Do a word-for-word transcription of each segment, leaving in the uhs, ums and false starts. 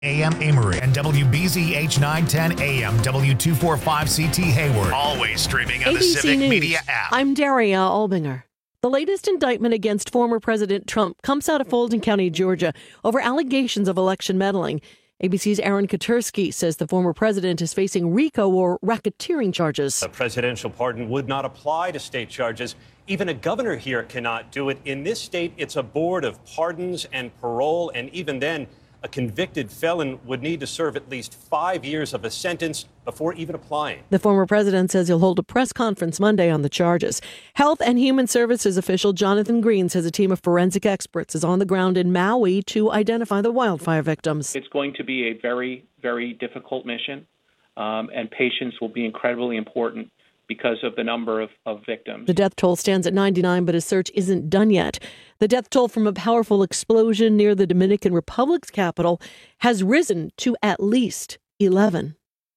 A M Amory and W B Z H nine ten A M W two forty-five C T Hayward. Always streaming on A B C the Civic News. Media app. I'm Daria Albinger. The latest indictment against former President Trump comes out of Fulton County, Georgia, over allegations of election meddling. A B C's Aaron Katersky says the former president is facing RICO or racketeering charges. A presidential pardon would not apply to state charges. Even a governor here cannot do it. In this state, it's a board of pardons and parole, and even then, a convicted felon would need to serve at least five years of a sentence before even applying. The former president says he'll hold a press conference Monday on the charges. Health and Human Services official Jonathan Green says a team of forensic experts is on the ground in Maui to identify the wildfire victims. It's going to be a very, very difficult mission, um, and patience will be incredibly important because of the number of, of victims. The death toll stands at ninety-nine, but a search isn't done yet. The death toll from a powerful explosion near the Dominican Republic's capital has risen to at least eleven.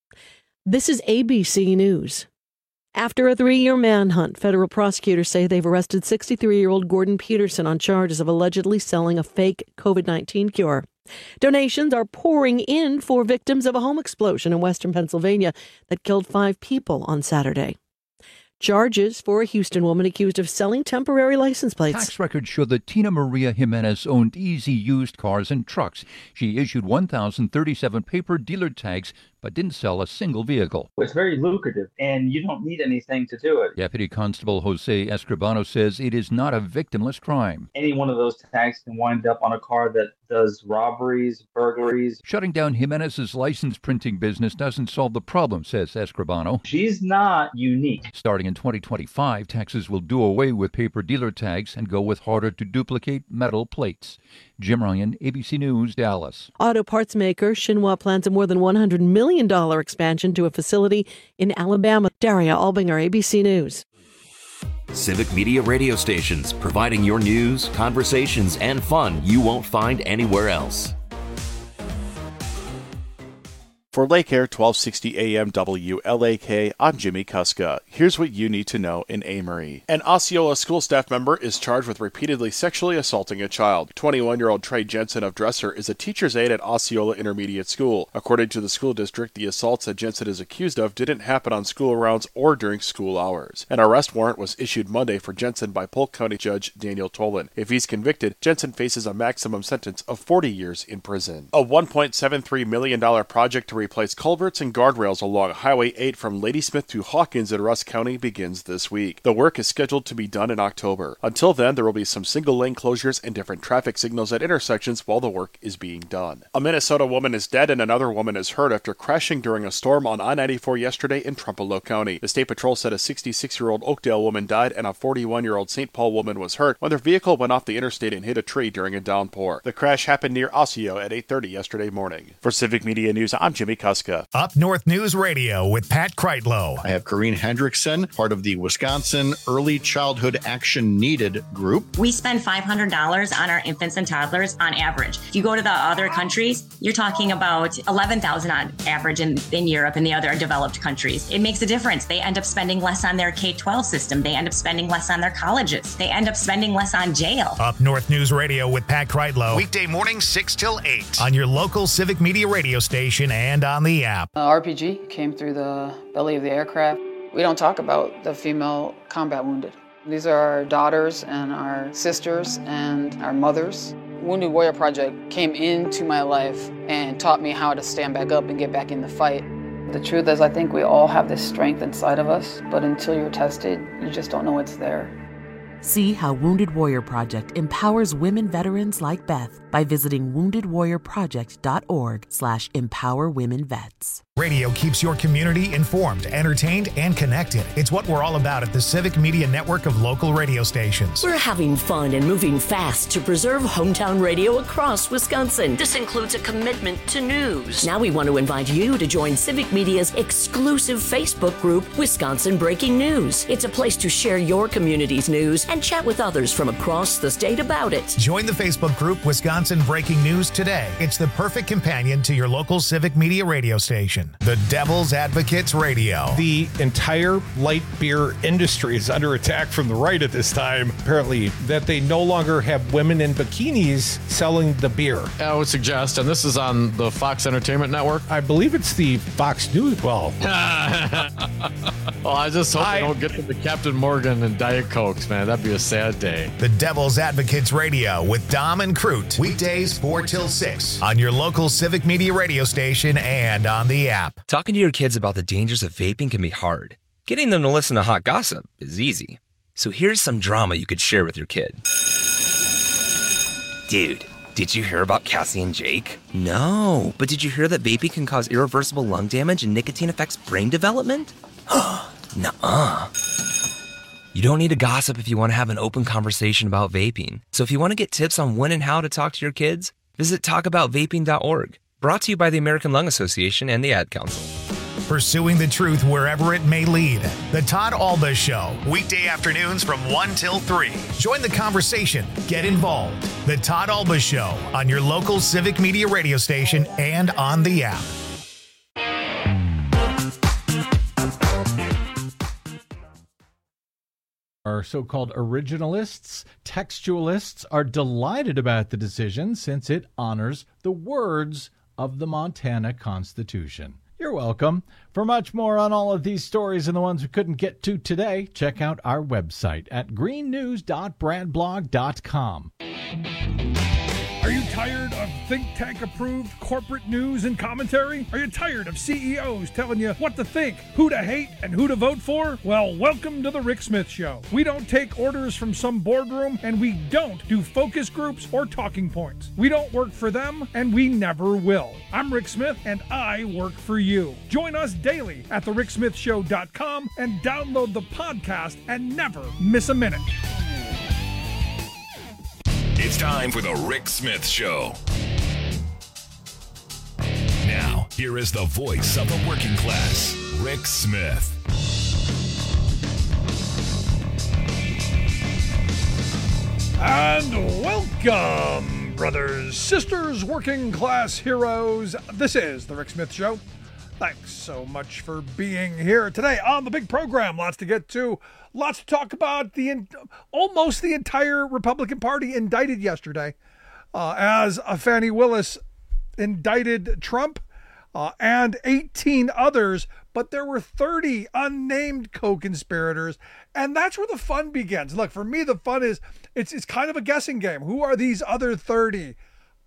This is A B C News. After a three-year manhunt, federal prosecutors say they've arrested sixty-three-year-old Gordon Peterson on charges of allegedly selling a fake COVID nineteen cure. Donations are pouring in for victims of a home explosion in western Pennsylvania that killed five people on Saturday. Charges for a Houston woman accused of selling temporary license plates. Tax records show that Tina Maria Jimenez owned Easy Used Cars and Trucks. She issued one thousand thirty-seven paper dealer tags, but didn't sell a single vehicle. It's very lucrative, and you don't need anything to do it. Deputy Constable Jose Escribano says it is not a victimless crime. Any one of those tags can wind up on a car that does robberies, burglaries. Shutting down Jimenez's license printing business doesn't solve the problem, says Escribano. She's not unique. Starting in twenty twenty-five, taxes will do away with paper dealer tags and go with harder-to-duplicate metal plates. Jim Ryan, A B C News, Dallas. Auto parts maker Shinhua plans a more than one hundred million dollars expansion to a facility in Alabama. Daria Albinger, A B C News. Civic Media radio stations, providing your news, conversations, and fun you won't find anywhere else. For Lake Air twelve sixty A M W L A K, I'm Jimmy Kuska. Here's what you need to know in Amory. An Osceola school staff member is charged with repeatedly sexually assaulting a child. twenty-one-year-old Trey Jensen of Dresser is a teacher's aide at Osceola Intermediate School. According to the school district, the assaults that Jensen is accused of didn't happen on school rounds or during school hours. An arrest warrant was issued Monday for Jensen by Polk County Judge Daniel Tolan. If he's convicted, Jensen faces a maximum sentence of forty years in prison. A one point seven three million dollars project to replace culverts and guardrails along Highway eight from Ladysmith to Hawkins in Rusk County begins this week. The work is scheduled to be done in October. Until then, there will be some single-lane closures and different traffic signals at intersections while the work is being done. A Minnesota woman is dead and another woman is hurt after crashing during a storm on I ninety-four yesterday in Trumpelow County. The State Patrol said a sixty-six-year-old Oakdale woman died and a forty-one-year-old Saint Paul woman was hurt when their vehicle went off the interstate and hit a tree during a downpour. The crash happened near Osseo at eight thirty yesterday morning. For Civic Media News, I'm Jimmy Kuska. Up North News Radio with Pat Kreitlow. I have Corrine Hendrickson, part of the Wisconsin Early Childhood Action Needed group. We spend five hundred dollars on our infants and toddlers on average. If you go to the other countries, you're talking about eleven thousand dollars on average in, in Europe and the other developed countries. It makes a difference. They end up spending less on their K twelve system. They end up spending less on their colleges. They end up spending less on jail. Up North News Radio with Pat Kreitlow. Weekday mornings six till eight on your local Civic Media radio station and on the app. Uh, R P G came through the belly of the aircraft. We don't talk about the female combat wounded. These are our daughters and our sisters and our mothers. Wounded Warrior Project came into my life and taught me how to stand back up and get back in the fight. The truth is, I think we all have this strength inside of us, but until you're tested, you just don't know it's there. See how Wounded Warrior Project empowers women veterans like Beth by visiting wounded warrior project dot org slash empower women vets. Radio keeps your community informed, entertained, and connected. It's what we're all about at the Civic Media Network of local radio stations. We're having fun and moving fast to preserve hometown radio across Wisconsin. This includes a commitment to news. Now we want to invite you to join Civic Media's exclusive Facebook group, Wisconsin Breaking News. It's a place to share your community's news and chat with others from across the state about it. Join the Facebook group Wisconsin Breaking News today. It's the perfect companion to your local Civic Media radio station. station, the Devil's Advocates Radio. The entire light beer industry is under attack from the right at this time, apparently, that they no longer have women in bikinis selling the beer. I would suggest, and this is on the Fox Entertainment Network. I believe it's the Fox News. Well, well, I just hope I, they don't get to the Captain Morgan and Diet Cokes, man. That'd be a sad day. The Devil's Advocates Radio with Dom and Crute. Weekdays four till six on your local Civic Media radio station and on the app. Talking to your kids about the dangers of vaping can be hard. Getting them to listen to hot gossip is easy. So here's some drama you could share with your kid. Dude, did you hear about Cassie and Jake? No, but did you hear that vaping can cause irreversible lung damage and nicotine affects brain development? Nuh-uh. You don't need to gossip if you want to have an open conversation about vaping. So if you want to get tips on when and how to talk to your kids, visit talk about vaping dot org. Brought to you by the American Lung Association and the Ad Council. Pursuing the truth wherever it may lead. The Todd Alba Show, weekday afternoons from one till three. Join the conversation. Get involved. The Todd Alba Show on your local Civic Media radio station and on the app. Our so-called originalists, textualists, are delighted about the decision since it honors the words of the Montana Constitution. You're welcome. For much more on all of these stories and the ones we couldn't get to today, check out our website at green news dot brad blog dot com. Are you tired of think tank approved corporate news and commentary? Are you tired of C E Os telling you what to think, who to hate, and who to vote for? Well, welcome to the Rick Smith Show. We don't take orders from some boardroom, and we don't do focus groups or talking points. We don't work for them, and we never will. I'm Rick Smith, and I work for you. Join us daily at the rick smith show dot com and download the podcast and never miss a minute. It's time for the Rick Smith Show. Now, here is the voice of the working class, Rick Smith. And welcome, brothers, sisters, working class heroes. This is the Rick Smith Show. Thanks so much for being here today on the big program. Lots to get to. Lots to talk about. The almost the entire Republican Party indicted yesterday uh, as uh, Fani Willis indicted Trump uh, and eighteen others, but there were thirty unnamed co-conspirators, and that's where the fun begins. Look, for me, the fun is it's it's kind of a guessing game. Who are these other thirty?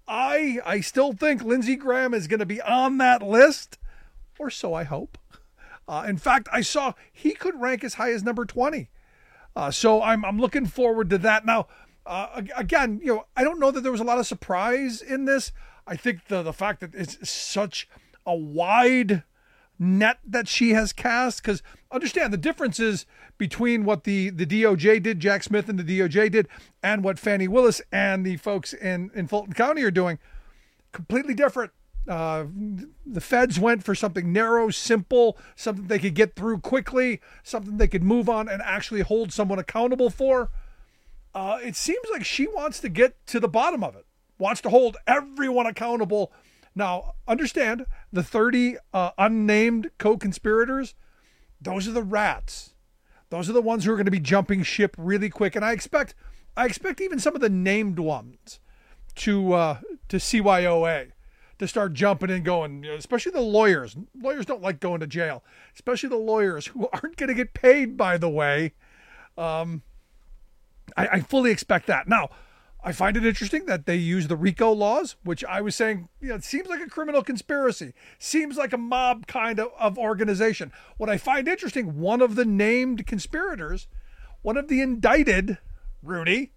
I I still think Lindsey Graham is going to be on that list, or so I hope. Uh, in fact, I saw he could rank as high as number twenty. Uh, so I'm I'm looking forward to that. Now, uh, again, you know, I don't know that there was a lot of surprise in this. I think the the fact that it's such a wide net that she has cast, because understand the differences between what the, the D O J did, Jack Smith and the D O J did, and what Fani Willis and the folks in, in Fulton County are doing, completely different. Uh, the feds went for something narrow, simple, something they could get through quickly, something they could move on and actually hold someone accountable for. Uh, it seems like she wants to get to the bottom of it, wants to hold everyone accountable. Now, understand, the thirty uh, unnamed co-conspirators, those are the rats. Those are the ones who are going to be jumping ship really quick. And I expect, I expect even some of the named ones to uh, to C Y O A. To start jumping and going, especially the lawyers. Lawyers don't like going to jail, especially the lawyers who aren't going to get paid, by the way. Um, I, I fully expect that. Now, I find it interesting that they use the RICO laws, which I was saying, you know, it seems like a criminal conspiracy, seems like a mob kind of, of organization. What I find interesting, one of the named conspirators, one of the indicted, Rudy,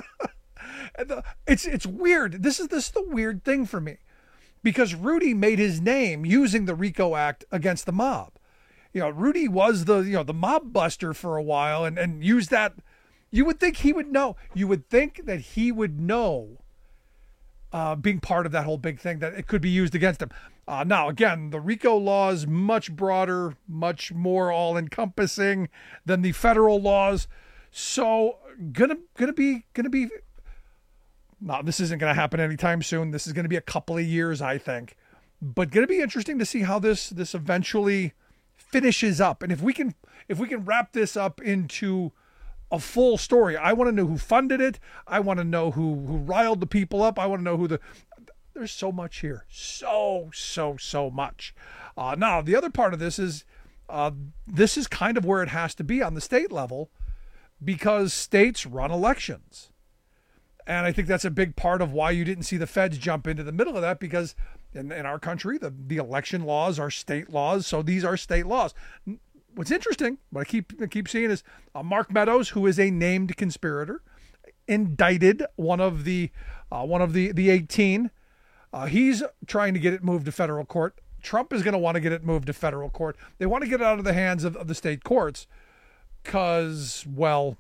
it's it's weird. This is this is the weird thing for me. Because Rudy made his name using the RICO Act against the mob. You know, Rudy was the, you know, the mob buster for a while and, and used that. You would think he would know. You would think that he would know, uh, being part of that whole big thing, that it could be used against him. Uh, now, again, the RICO law is much broader, much more all-encompassing than the federal laws. So, gonna gonna be gonna be. No, this isn't going to happen anytime soon. This is going to be a couple of years, I think. but going to be interesting to see how this this eventually finishes up. And if we can if we can wrap this up into a full story, I want to know who funded it. I want to know who who riled the people up. I want to know who the. There's so much here, so so so much. Uh, now the other part of this is uh, this is kind of where it has to be on the state level, because states run elections. And I think that's a big part of why you didn't see the feds jump into the middle of that, because in, in our country, the, the election laws are state laws. So these are state laws. What's interesting, what I keep I keep seeing is uh, Mark Meadows, who is a named conspirator, indicted one of the uh, one of the, the eighteen. Uh, he's trying to get it moved to federal court. Trump is going to want to get it moved to federal court. They want to get it out of the hands of, of the state courts because, well,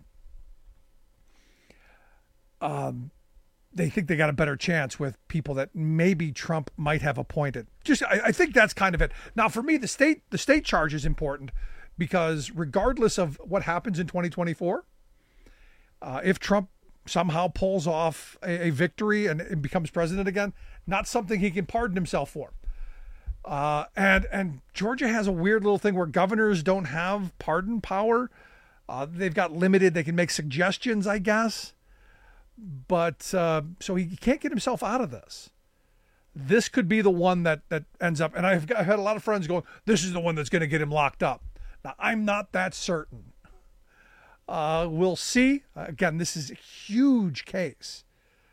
um, they think they got a better chance with people that maybe Trump might have appointed. Just, I, I think that's kind of it. Now, for me, the state the state charge is important because regardless of what happens in twenty twenty-four, uh, if Trump somehow pulls off a, a victory and, and becomes president again, not something he can pardon himself for. Uh, and and Georgia has a weird little thing where governors don't have pardon power. Uh, they've got limited, they can make suggestions, I guess. But uh, so he can't get himself out of this. This could be the one that, that ends up, and I've, got, I've had a lot of friends going, this is the one that's going to get him locked up. Now, I'm not that certain. Uh, we'll see. Again, this is a huge case.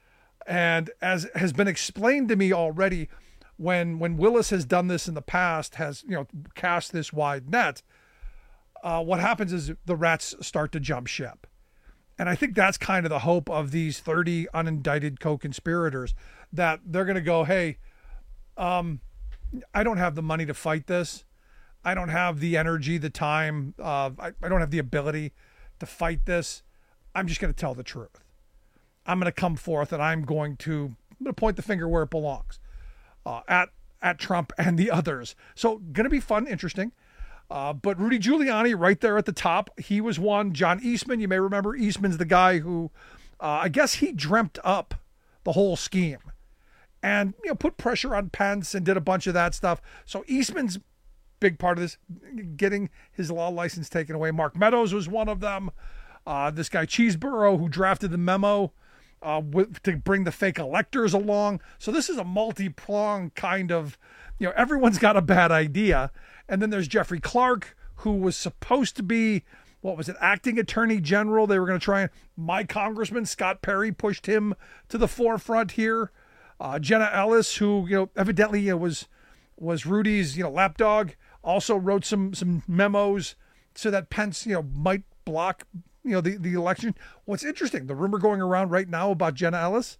And as has been explained to me already, when when Willis has done this in the past, has, you know, cast this wide net, uh, what happens is the rats start to jump ship. And I think that's kind of the hope of these thirty unindicted co-conspirators, that they're going to go, hey, um, I don't have the money to fight this. I don't have the energy, the time. Uh, I, I don't have the ability to fight this. I'm just going to tell the truth. I'm going to come forth and I'm going to, I'm going to point the finger where it belongs, uh, at at Trump and the others. So going to be fun, interesting. Uh, but Rudy Giuliani right there at the top, he was one. John Eastman, you may remember, Eastman's the guy who, uh, I guess he dreamt up the whole scheme and, you know, put pressure on Pence and did a bunch of that stuff. So Eastman's big part of this, getting his law license taken away. Mark Meadows was one of them. Uh, this guy Cheeseborough, who drafted the memo uh, with, to bring the fake electors along. So this is a multi-pronged kind of, you know, everyone's got a bad idea. And then there's Jeffrey Clark, who was supposed to be, what was it, acting attorney general. They were going to try and, my congressman, Scott Perry, pushed him to the forefront here. Uh, Jenna Ellis, who, you know, evidently you know, was was Rudy's, you know, lapdog, also wrote some some memos so that Pence, you know, might block, you know, the, the election. What's interesting, the rumor going around right now about Jenna Ellis,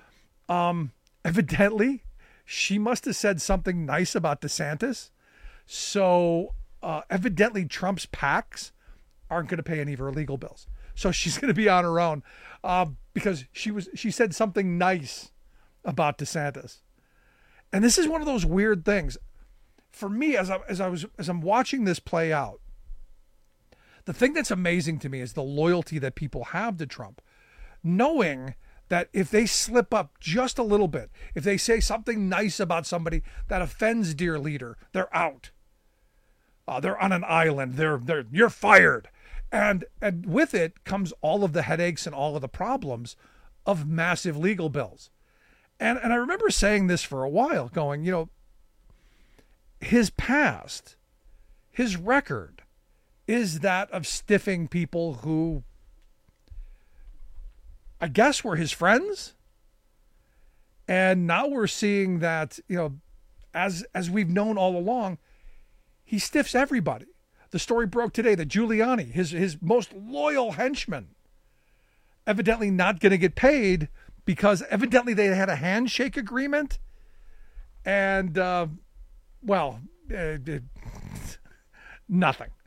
um, evidently she must have said something nice about DeSantis. So uh, evidently Trump's PACs aren't going to pay any of her legal bills. So she's going to be on her own uh, because she was she said something nice about DeSantis. And this is one of those weird things. For me, as I, as I was as I'm watching this play out, the thing that's amazing to me is the loyalty that people have to Trump, knowing that if they slip up just a little bit, if they say something nice about somebody that offends dear leader, they're out. Uh, they're on an island. They're they're you're fired, and and with it comes all of the headaches and all of the problems of massive legal bills. And and I remember saying this for a while, going, you know, his past, his record, is that of stiffing people who, I guess, were his friends. And now we're seeing that, you know, as as we've known all along, he stiffs everybody. The story broke today that Giuliani, his his most loyal henchman, evidently not going to get paid because evidently they had a handshake agreement. And, uh, well, uh, nothing.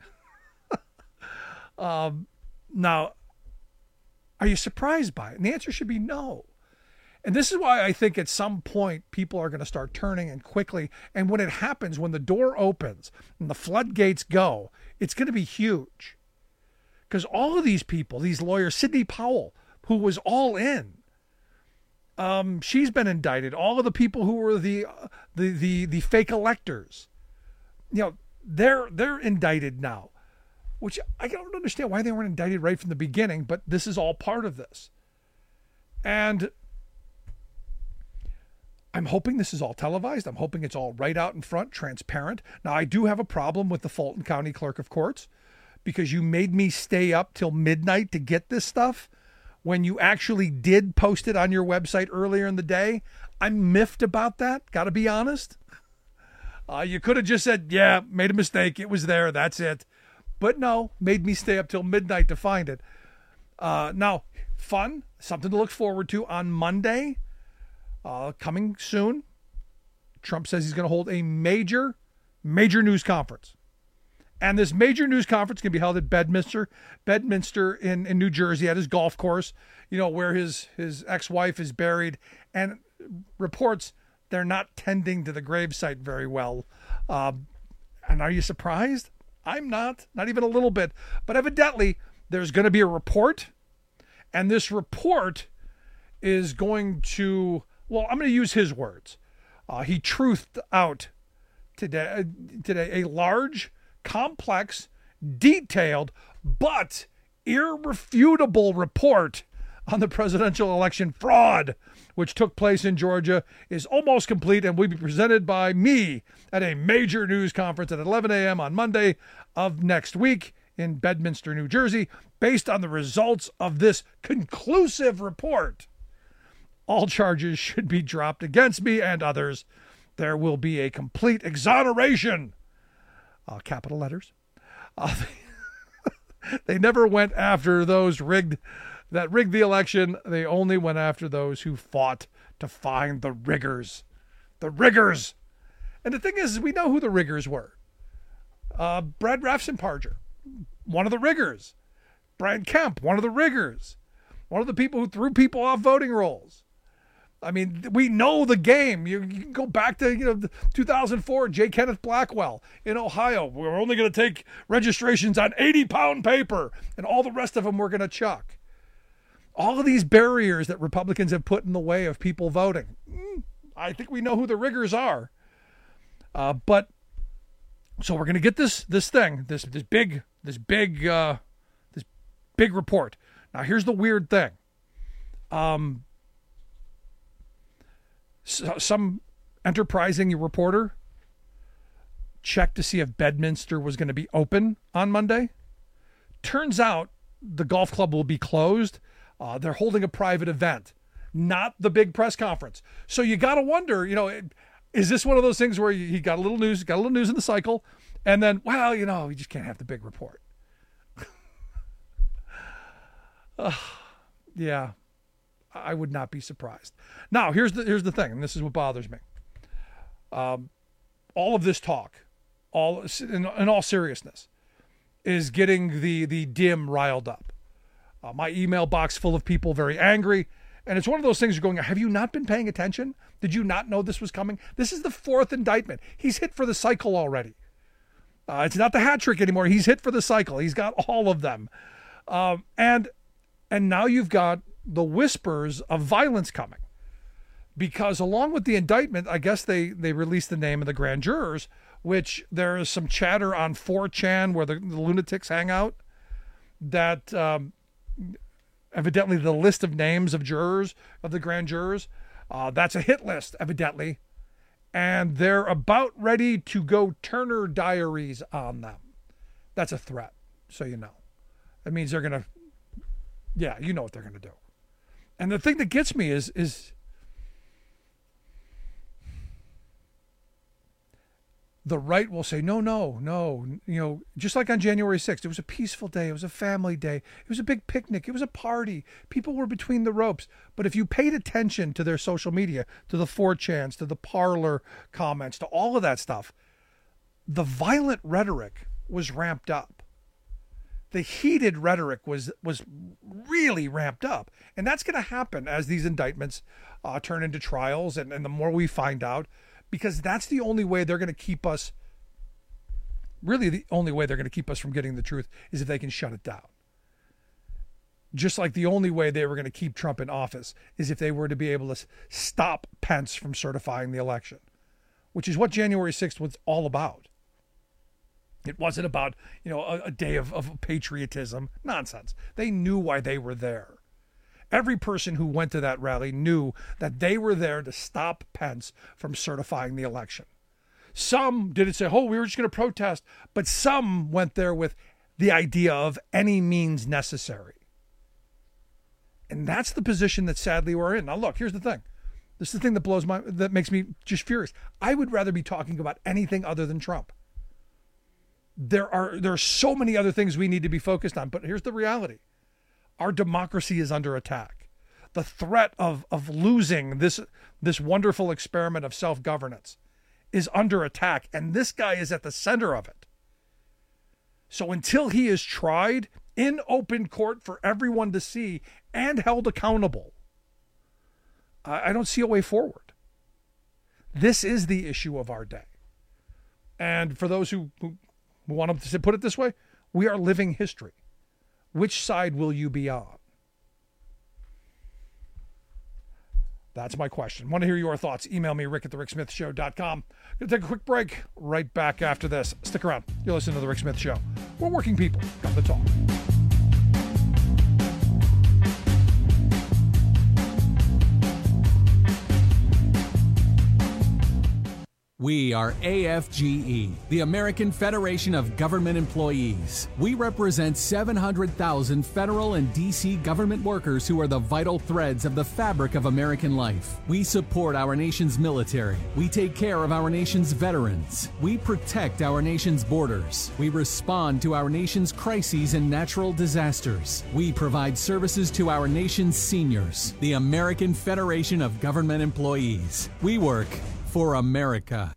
um, now, are you surprised by it? And the answer should be no. And this is why I think at some point people are going to start turning, and quickly. And when it happens, when the door opens and the floodgates go, it's going to be huge. Because all of these people, these lawyers, Sidney Powell, who was all in, Um, she's been indicted. All of the people who were the uh, the the the fake electors, you know, they're they're indicted now, which I don't understand why they weren't indicted right from the beginning. But this is all part of this, and I'm hoping this is all televised. I'm hoping it's all right out in front, transparent. Now, I do have a problem with the Fulton County Clerk of Courts because you made me stay up till midnight to get this stuff when you actually did post it on your website earlier in the day. I'm miffed about that, got to be honest. Uh, you could have just said, yeah, made a mistake. It was there. That's it. But no, made me stay up till midnight to find it. Uh, now, fun, something to look forward to on Monday. Uh, coming soon, Trump says he's going to hold a major, major news conference. And this major news conference can be held at Bedminster, Bedminster in, in New Jersey at his golf course, you know, where his, his ex-wife is buried. And reports they're not tending to the gravesite very well. Uh, and are you surprised? I'm not, not even a little bit. But evidently, there's going to be a report. And this report is going to... Well, I'm going to use his words. Uh, he truthed out today, today a large, complex, detailed, but irrefutable report on the presidential election fraud, which took place in Georgia, is almost complete and will be presented by me at a major news conference at eleven a.m. on Monday of next week in Bedminster, New Jersey, based on the results of this conclusive report. All charges should be dropped against me and others. There will be a complete exoneration. Uh, capital letters. Uh, they, they never went after those rigged that rigged the election. They only went after those who fought to find the riggers. The riggers. And the thing is, we know who the riggers were. Uh, Brad Raffensperger, one of the riggers. Brian Kemp, one of the riggers. One of the people who threw people off voting rolls. I mean, we know the game. You, you can go back to, you know, two thousand four, J. Kenneth Blackwell in Ohio. We're only going to take registrations on eighty pound paper, and all the rest of them we're going to chuck. All of these barriers that Republicans have put in the way of people voting. I think we know who the riggers are. Uh, but so we're going to get this this thing, this this big this big uh, this big report. Now here's the weird thing. Um. Some enterprising reporter checked to see if Bedminster was going to be open on Monday. Turns out the golf club will be closed. Uh, they're holding a private event, not the big press conference. So you got to wonder, you know, is this one of those things where he got a little news, got a little news in the cycle, and then, well, you know, you just can't have the big report. uh, yeah. I would not be surprised. Now, here's the here's the thing, and this is what bothers me. Um, all of this talk, all in, in all seriousness, is getting the the dim riled up. Uh, my email box full of people very angry, and it's one of those things you're going, have you not been paying attention? Did you not know this was coming? This is the fourth indictment. He's hit for the cycle already. Uh, it's not the hat trick anymore. He's hit for the cycle. He's got all of them, um, and and now you've got the whispers of violence coming, because along with the indictment, I guess they, they released the name of the grand jurors, which there is some chatter on four chan where the, the lunatics hang out, that um, evidently the list of names of jurors, of the grand jurors, uh, that's a hit list, evidently. And they're about ready to go Turner Diaries on them. That's a threat, so you know. That means they're going to, yeah, you know what they're going to do. And the thing that gets me is, is the right will say, no, no, no, you know, just like on January sixth, it was a peaceful day. It was a family day. It was a big picnic. It was a party. People were between the ropes. But if you paid attention to their social media, to the four chans, to the Parler comments, to all of that stuff, the violent rhetoric was ramped up. The heated rhetoric was was really ramped up. And that's going to happen as these indictments uh, turn into trials, and, and the more we find out, because that's the only way they're going to keep us, really the only way they're going to keep us from getting the truth is if they can shut it down. Just like the only way they were going to keep Trump in office is if they were to be able to stop Pence from certifying the election, which is what January sixth was all about. It wasn't about, you know, a, a day of, of patriotism. Nonsense. They knew why they were there. Every person who went to that rally knew that they were there to stop Pence from certifying the election. Some didn't say, oh, we were just going to protest, but some went there with the idea of any means necessary. And that's the position that sadly we're in. Now, look, here's the thing. This is the thing that blows my, that makes me just furious. I would rather be talking about anything other than Trump. There are, there are so many other things we need to be focused on, but here's the reality. Our democracy is under attack. The threat of, of losing this, this wonderful experiment of self-governance is under attack, and this guy is at the center of it. So until he is tried in open court for everyone to see and held accountable, I, I don't see a way forward. This is the issue of our day. And for those who, who, who want to put it this way, we are living history. Which side will you be on? That's my question. Want to hear your thoughts? Email me, rick at the rick smith show dot com. Going to take a quick break. Right back after this. Stick around. You'll listen to The Rick Smith Show. We're working people. Come to talk. We are A F G E, the American Federation of Government Employees. We represent seven hundred thousand federal and D C government workers who are the vital threads of the fabric of American life. We support our nation's military. We take care of our nation's veterans. We protect our nation's borders. We respond to our nation's crises and natural disasters. We provide services to our nation's seniors. The American Federation of Government Employees. We work for America.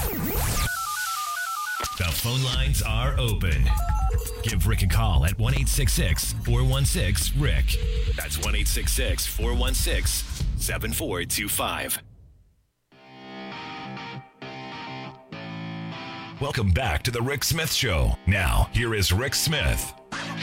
The phone lines are open. Give Rick a call at one eight six six, four one six, Rick. That's one eight six six, four one six, seven four two five. Welcome back to the Rick Smith Show. Now, here is Rick Smith.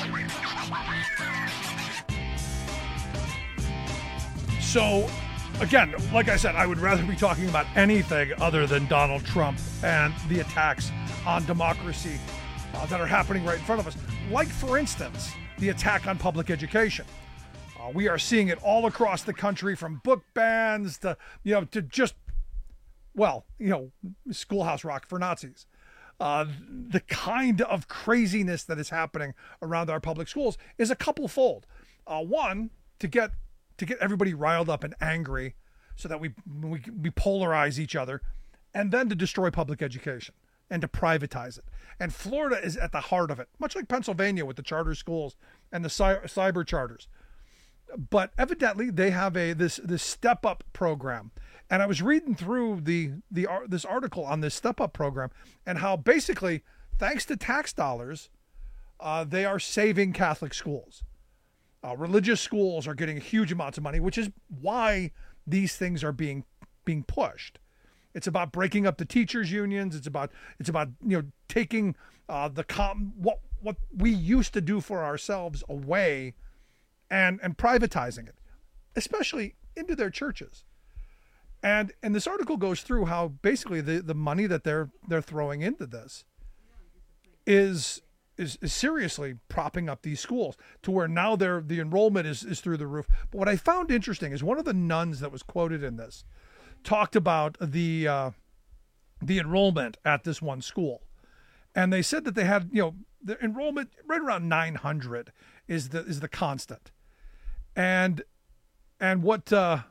So, again, like I said, I would rather be talking about anything other than Donald Trump and the attacks on democracy uh, that are happening right in front of us. Like, for instance, the attack on public education. Uh, we are seeing it all across the country, from book bans to, you know, to just, well, you know, Schoolhouse Rock for Nazis. Uh, the kind of craziness that is happening around our public schools is a couple-fold. Uh, one, to get to get everybody riled up and angry so that we, we we polarize each other, and then to destroy public education and to privatize it. And Florida is at the heart of it, much like Pennsylvania with the charter schools and the cy- cyber charters. But evidently they have a this this Step Up program. And I was reading through the the this article on this Step Up program and how basically, thanks to tax dollars, uh, they are saving Catholic schools. Uh, religious schools are getting huge amounts of money, which is why these things are being being pushed. It's about breaking up the teachers' unions. It's about it's about you know taking uh, the com- what what we used to do for ourselves away, and and privatizing it, especially into their churches. And and this article goes through how basically the, the money that they're they're throwing into this is. Is, is seriously propping up these schools to where now they're, the enrollment is, is through the roof. But what I found interesting is one of the nuns that was quoted in this talked about the uh, the enrollment at this one school. And they said that they had, you know, the enrollment right around nine hundred is the is the constant. And and what uh,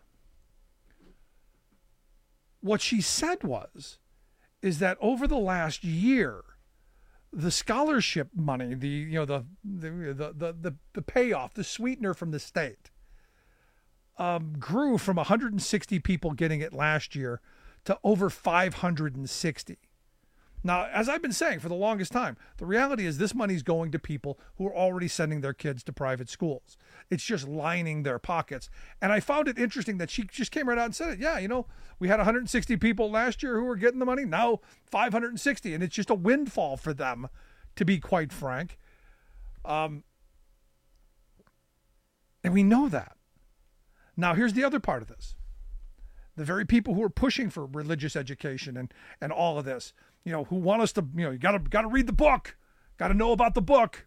what she said was is that over the last year, the scholarship money, the you know the the the the, the, the payoff, the sweetener from the state, um, grew from one hundred sixty people getting it last year to over five hundred sixty. Now, as I've been saying for the longest time, the reality is this money is going to people who are already sending their kids to private schools. It's just lining their pockets. And I found it interesting that she just came right out and said it. Yeah, you know, we had one hundred sixty people last year who were getting the money. Now five hundred sixty. And it's just a windfall for them, to be quite frank. Um, And we know that. Now, here's the other part of this. The very people who are pushing for religious education and, and all of this, you know, who want us to, you know, you gotta, gotta read the book, gotta know about the book,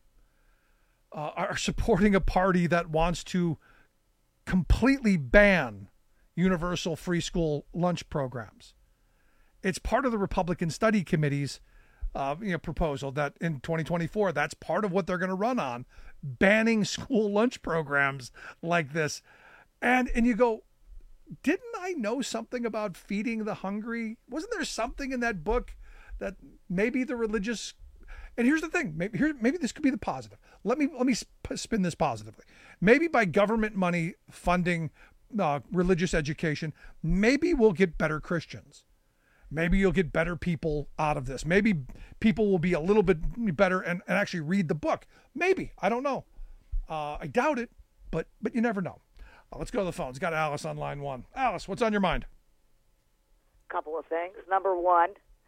uh, are supporting a party that wants to completely ban universal free school lunch programs. It's part of the Republican Study Committee's uh, you know, proposal that in twenty twenty-four, that's part of what they're going to run on, banning school lunch programs like this. And and you go, didn't I know something about feeding the hungry? Wasn't there something in that book that maybe the religious... And here's the thing, maybe here, maybe this could be the positive. Let me let me spin this positively. Maybe by government money funding uh, religious education, maybe we'll get better Christians. Maybe you'll get better people out of this. Maybe people will be a little bit better and, and actually read the book. Maybe. I don't know. Uh, I doubt it, but but you never know. Uh, let's go to the phones. Got Alice on line one. Alice, what's on your mind? Couple of things. Number one,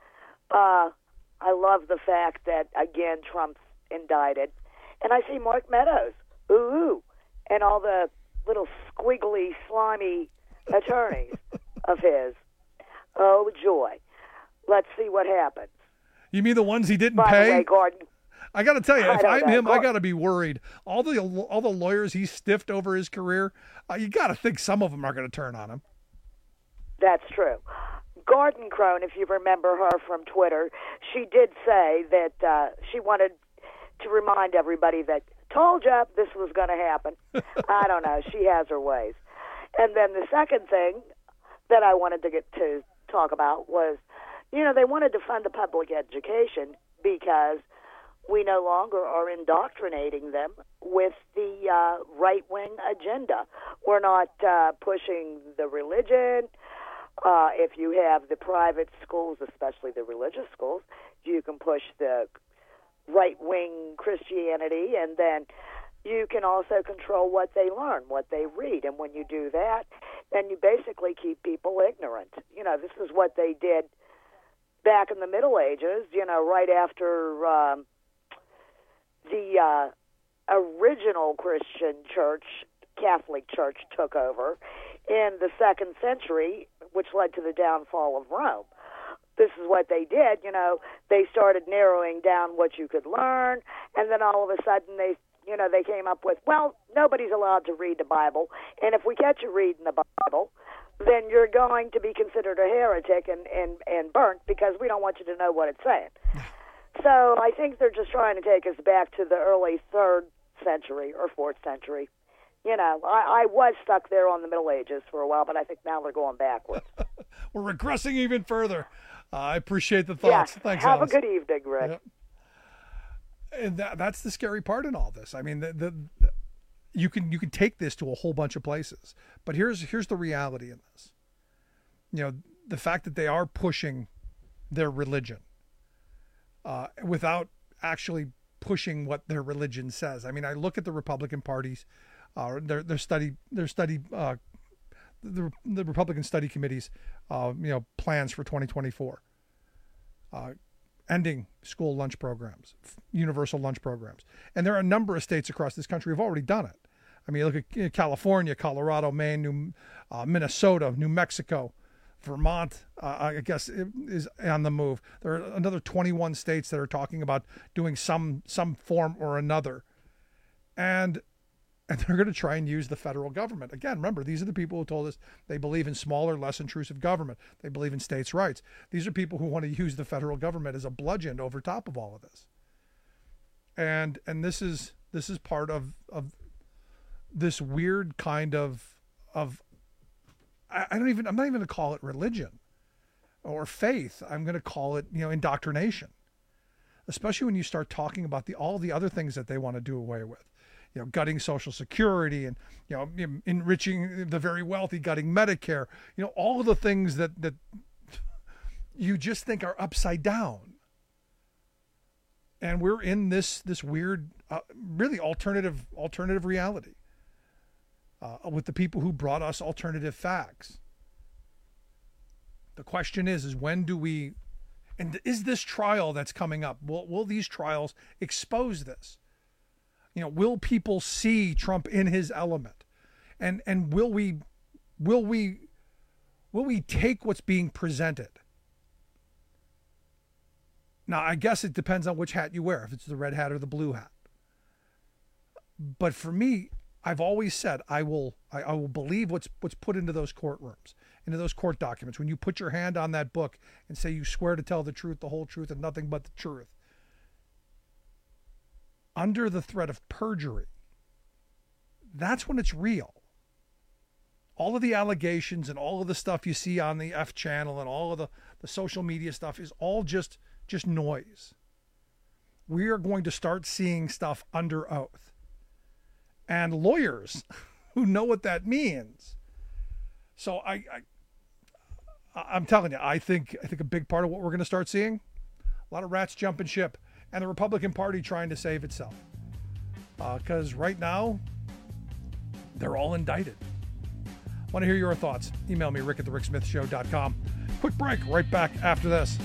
uh, I love the fact that, again, Trump's indicted. And I see Mark Meadows, ooh, ooh, and all the little squiggly, slimy attorneys of his. Oh, joy. Let's see what happens. You mean the ones he didn't By pay? the way, Gordon, I got to tell you, I if don't I'm know. him, I Gordon- got to be worried. All the all the lawyers he stiffed over his career, uh, you got to think some of them are going to turn on him. That's true. Gordon Crone, if you remember her from Twitter, she did say that uh, she wanted to remind everybody that, told you this was going to happen. I don't know. She has her ways. And then the second thing that I wanted to get to talk about was, you know, they wanted to fund the public education because we no longer are indoctrinating them with the uh, right-wing agenda. We're not uh, pushing the religion. Uh, if you have the private schools, especially the religious schools, you can push the right-wing Christianity, and then you can also control what they learn, what they read. And when you do that, then you basically keep people ignorant. You know, this is what they did back in the Middle Ages, you know, right after um, the uh, original Christian church, Catholic Church, took over in the second century, which led to the downfall of Rome. This is what they did, you know, they started narrowing down what you could learn, and then all of a sudden they, you know, they came up with, well, nobody's allowed to read the Bible, and if we catch you reading the Bible, then you're going to be considered a heretic and, and, and burnt because we don't want you to know what it's saying. So I think they're just trying to take us back to the early third century or fourth century. You know, I, I was stuck there on the Middle Ages for a while, but I think now they're going backwards. We're regressing even further. Uh, I appreciate the thoughts. Yeah. Thanks, Have Alice. a good evening, Rick. Yep. And that, that's the scary part in all this. I mean, the, the, the you can you can take this to a whole bunch of places, but here's here's the reality in this. You know, the fact that they are pushing their religion uh, without actually pushing what their religion says. I mean, I look at the Republican parties, uh, their their study their study uh, the the Republican Study Committee's uh, you know plans for twenty twenty-four. Uh, ending school lunch programs, universal lunch programs. And there are a number of states across this country who have already done it. I mean, you look at California, Colorado, Maine, New, uh, Minnesota, New Mexico, Vermont, uh, I guess is on the move. There are another twenty-one states that are talking about doing some some form or another. And and they're going to try and use the federal government. Again, remember, these are the people who told us they believe in smaller, less intrusive government. They believe in states' rights. These are people who want to use the federal government as a bludgeon over top of all of this. And and this is this is part of of this weird kind of of I, I don't even I'm not even going to call it religion or faith. I'm going to call it, you know, indoctrination. Especially when you start talking about the all the other things that they want to do away with. You know, gutting Social Security and, you know, enriching the very wealthy, gutting Medicare, you know, all of the things that, that you just think are upside down. And we're in this, this weird, uh, really alternative, alternative reality uh, with the people who brought us alternative facts. The question is, is when do we, and is this trial that's coming up, will, will these trials expose this? You know, will people see Trump in his element? And and will we will we will we take what's being presented? Now, I guess it depends on which hat you wear, if it's the red hat or the blue hat. But for me, I've always said I will I, I will believe what's what's put into those courtrooms, into those court documents. When you put your hand on that book and say you swear to tell the truth, the whole truth, and nothing but the truth, under the threat of perjury, that's when it's real. All of the allegations and all of the stuff you see on the F channel and all of the, the social media stuff is all just just noise. We are going to start seeing stuff under oath. And lawyers who know what that means. So I, I I'm telling you, I think I think a big part of what we're going to start seeing, a lot of rats jumping ship, and the Republican Party trying to save itself. Because uh, right now, they're all indicted. Want to hear your thoughts? Email me, rick at the rick smith show dot com. Quick break, right back after this.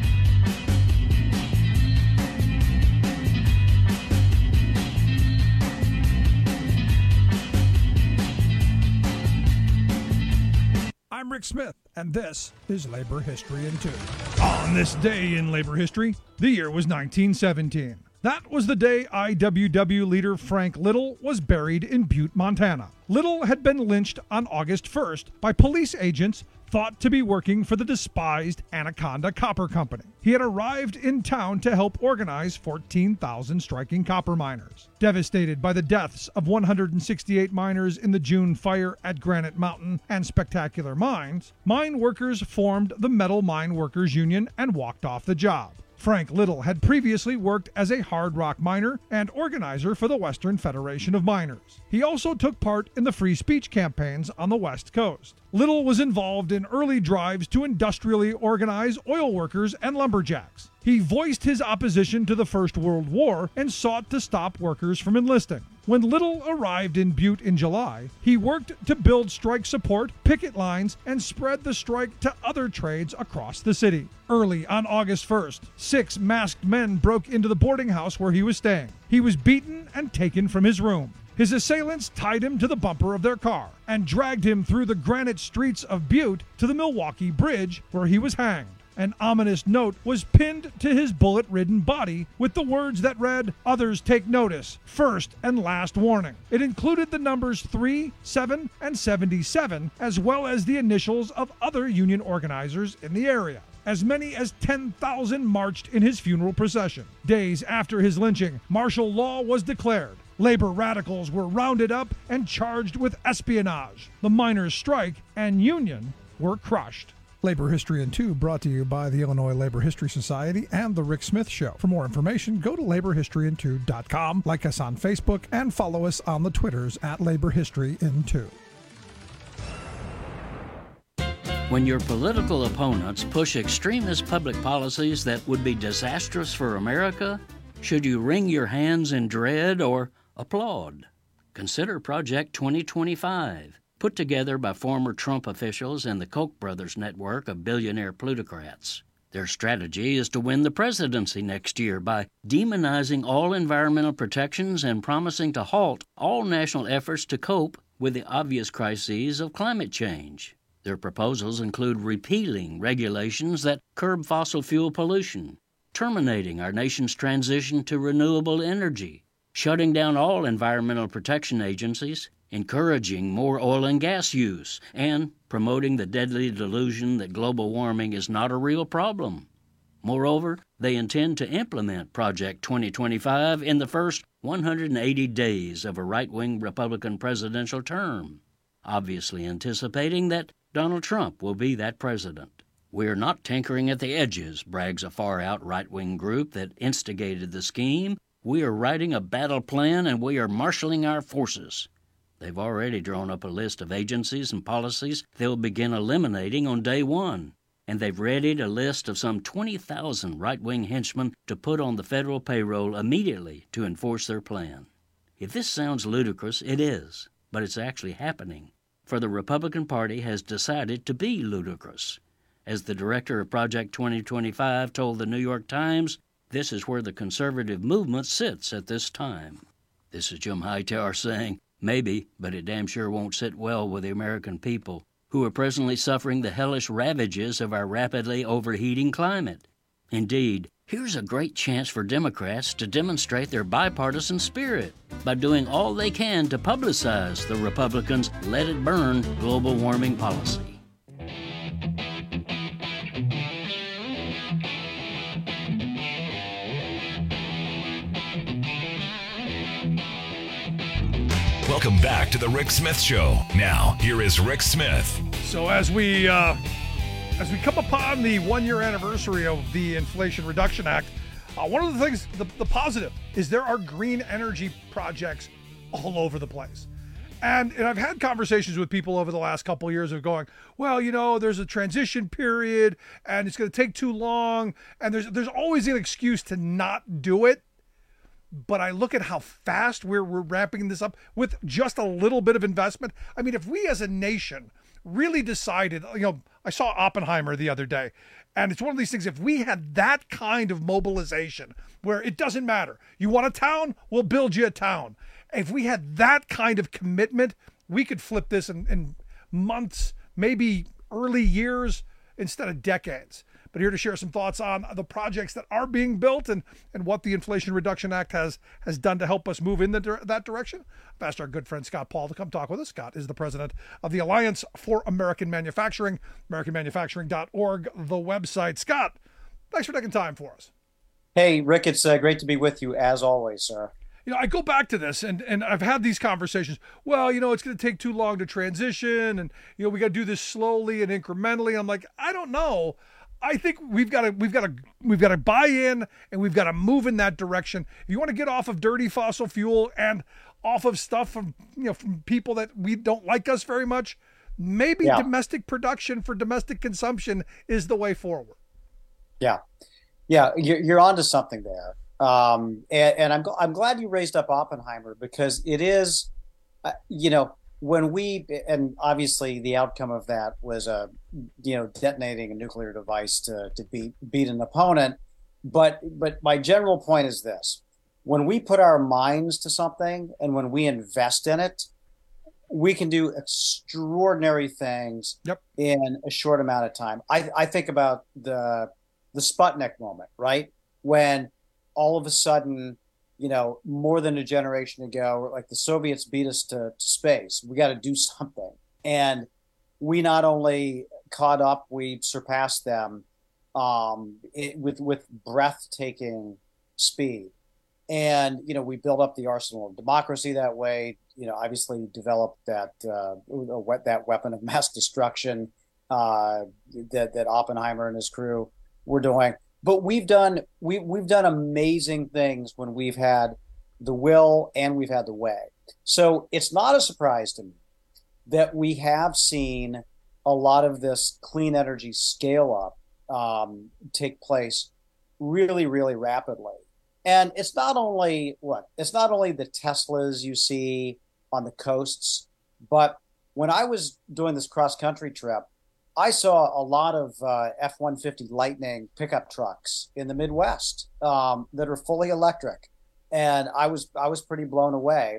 I'm Rick Smith, and this is Labor History in Two. On this day in labor history, the year was nineteen seventeen. That was the day I W W leader Frank Little was buried in Butte, Montana. Little had been lynched on August first by police agents thought to be working for the despised Anaconda Copper Company. He had arrived in town to help organize fourteen thousand striking copper miners. Devastated by the deaths of one hundred sixty-eight miners in the June fire at Granite Mountain and Spectacular Mines, mine workers formed the Metal Mine Workers Union and walked off the job. Frank Little had previously worked as a hard rock miner and organizer for the Western Federation of Miners. He also took part in the free speech campaigns on the West Coast. Little was involved in early drives to industrially organize oil workers and lumberjacks. He voiced his opposition to the First World War and sought to stop workers from enlisting. When Little arrived in Butte in July, he worked to build strike support, picket lines, and spread the strike to other trades across the city. Early on August first, six masked men broke into the boarding house where he was staying. He was beaten and taken from his room. His assailants tied him to the bumper of their car and dragged him through the granite streets of Butte to the Milwaukee Bridge, where he was hanged. An ominous note was pinned to his bullet-ridden body with the words that read, "Others take notice, first and last warning." It included the numbers three, seven, and seventy-seven, as well as the initials of other union organizers in the area. As many as ten thousand marched in his funeral procession. Days after his lynching, martial law was declared. Labor radicals were rounded up and charged with espionage. The miners' strike and union were crushed. Labor History in Two brought to you by the Illinois Labor History Society and The Rick Smith Show. For more information, go to labor history in two dot com, like us on Facebook, and follow us on the Twitters at Labor History in Two. When your political opponents push extremist public policies that would be disastrous for America, should you wring your hands in dread or applaud? Consider Project twenty twenty-five. Put together by former Trump officials and the Koch brothers network of billionaire plutocrats. Their strategy is to win the presidency next year by demonizing all environmental protections and promising to halt all national efforts to cope with the obvious crises of climate change. Their proposals include repealing regulations that curb fossil fuel pollution, terminating our nation's transition to renewable energy, shutting down all environmental protection agencies, encouraging more oil and gas use, and promoting the deadly delusion that global warming is not a real problem. Moreover, they intend to implement Project twenty twenty-five in the first one hundred eighty days of a right-wing Republican presidential term, obviously anticipating that Donald Trump will be that president. "We're not tinkering at the edges," brags a far-out right-wing group that instigated the scheme. "We are writing a battle plan and we are marshaling our forces." They've already drawn up a list of agencies and policies they'll begin eliminating on day one, and they've readied a list of some twenty thousand right-wing henchmen to put on the federal payroll immediately to enforce their plan. If this sounds ludicrous, it is, but it's actually happening, for the Republican Party has decided to be ludicrous. As the director of Project twenty twenty-five told the New York Times, this is where the conservative movement sits at this time. This is Jim Hightower saying, Maybe, but it damn sure won't sit well with the American people, who are presently suffering the hellish ravages of our rapidly overheating climate. Indeed, here's a great chance for Democrats to demonstrate their bipartisan spirit by doing all they can to publicize the Republicans' let it burn global warming policy. Welcome back to the Rick Smith Show. Now, here is Rick Smith. So as we uh, as we come upon the one-year anniversary of the Inflation Reduction Act, uh, one of the things, the, the positive, is there are green energy projects all over the place. And, and I've had conversations with people over the last couple of years of going, well, you know, there's a transition period, and it's going to take too long, and there's there's always an excuse to not do it. But I look at how fast we're, we're ramping this up with just a little bit of investment. I mean, if we as a nation really decided, you know, I saw Oppenheimer the other day, and it's one of these things, if we had that kind of mobilization where it doesn't matter, you want a town, we'll build you a town. If we had that kind of commitment, we could flip this in, in months, maybe early years instead of decades. But here to share some thoughts on the projects that are being built and, and what the Inflation Reduction Act has has done to help us move in the, that direction, I've asked our good friend Scott Paul to come talk with us. Scott is the president of the Alliance for American Manufacturing, american manufacturing dot org, the website. Scott, thanks for taking time for us. Hey, Rick, it's uh, great to be with you as always, sir. You know, I go back to this, and, and I've had these conversations. Well, you know, it's going to take too long to transition, and, you know, we got to do this slowly and incrementally. I'm like, I don't know. I think we've got to we've got to we've got to buy in, and we've got to move in that direction. If you want to get off of dirty fossil fuel and off of stuff from you know from people that we don't like us very much, maybe yeah. domestic production for domestic consumption is the way forward. Yeah, yeah, you're, you're onto something there, um, and, and I'm I'm glad you raised up Oppenheimer, because it is, uh, you know. When we, and obviously the outcome of that was a, you know, detonating a nuclear device to, to beat, beat an opponent. But, but my general point is this: when we put our minds to something and when we invest in it, we can do extraordinary things yep. in a short amount of time. I, I think about the, the Sputnik moment, right? When all of a sudden, you know, more than a generation ago, like the Soviets beat us to, to space. We got to do something. And we not only caught up, we surpassed them um, it, with with breathtaking speed. And, you know, we built up the arsenal of democracy that way, you know, obviously developed that uh, that weapon of mass destruction uh, that, that Oppenheimer and his crew were doing. But we've done we we've done amazing things when we've had the will and we've had the way. So it's not a surprise to me that we have seen a lot of this clean energy scale up um, take place really, really rapidly. And it's not only what it's not only the Teslas you see on the coasts, but when I was doing this cross country trip, I saw a lot of uh, F one fifty Lightning pickup trucks in the Midwest um, that are fully electric, and I was I was pretty blown away.